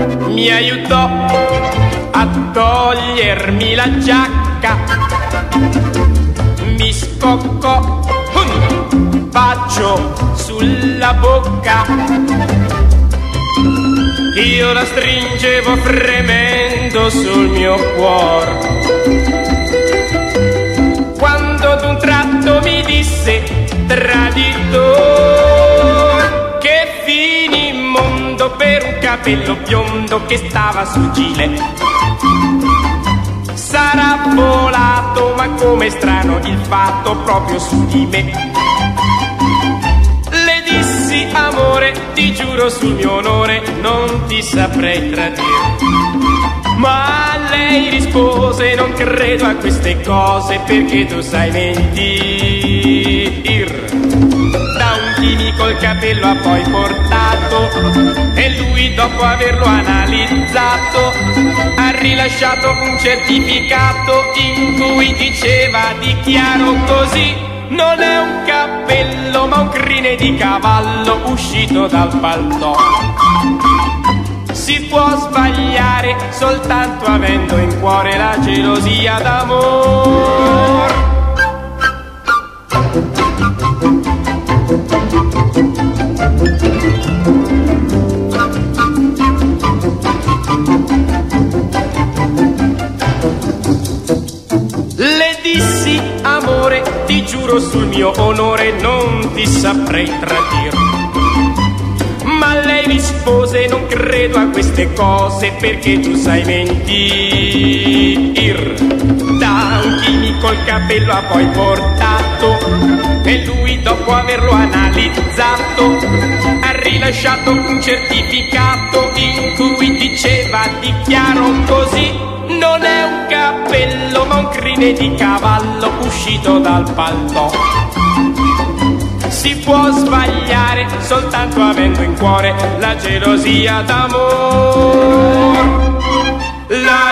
mi aiutò a togliermi la giacca, mi scoccò un bacio sulla bocca, io la stringevo fremendo sul mio cuore, quando d'un tratto mi disse traditor, che finimondo per un capello biondo che stava sul gile. Sarà volato, ma com'è strano il fatto proprio su di me. Le dissi amore, ti giuro sul mio onore, non ti saprei tradire. Ma lei rispose non credo a queste cose perché tu sai mentir. Da un chimico il capello ha poi portato e lui dopo averlo analizzato ha rilasciato un certificato in cui diceva dichiaro così: non è un cappello ma un crine di cavallo uscito dal paltò. Si può sbagliare soltanto avendo in cuore la gelosia d'amor. Le dissi amore, ti giuro sul mio onore, non ti saprei tradire. Ma lei rispose non credo a queste cose perché tu sai mentir. Da un chimico il capello ha poi portato e lui dopo averlo analizzato ha rilasciato un certificato in cui diceva dichiaro così: non è un cappello ma un crine di cavallo uscito dal paltò. Si può sbagliare soltanto avendo in cuore la gelosia d'amor.